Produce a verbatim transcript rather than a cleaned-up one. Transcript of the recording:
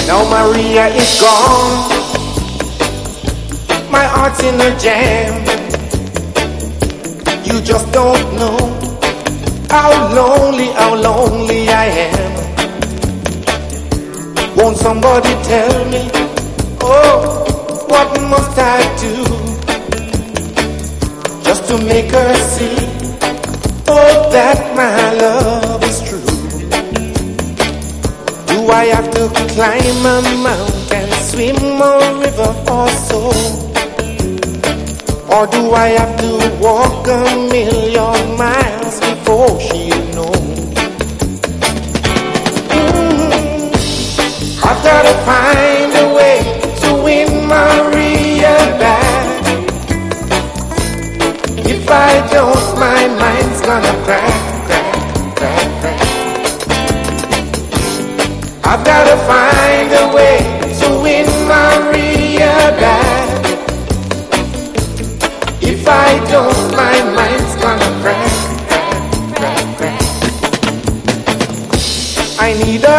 Now Maria is gone, my heart's in a jam. You just don't know how lonely, how lonely I am. Won't somebody tell me, oh, what must I do just to make her see, oh, that my love is true? Do I have to climb a mountain, swim a river or so? Or do I have to walk a million miles before she'll know? Mm-hmm. I've got to find a way to win Maria back. If I don't, my mind's gonna crack, crack, crack, crack. I've got to find a way to win Maria back. If I don't, my mind's gonna crack, crack, crack, crack. I need a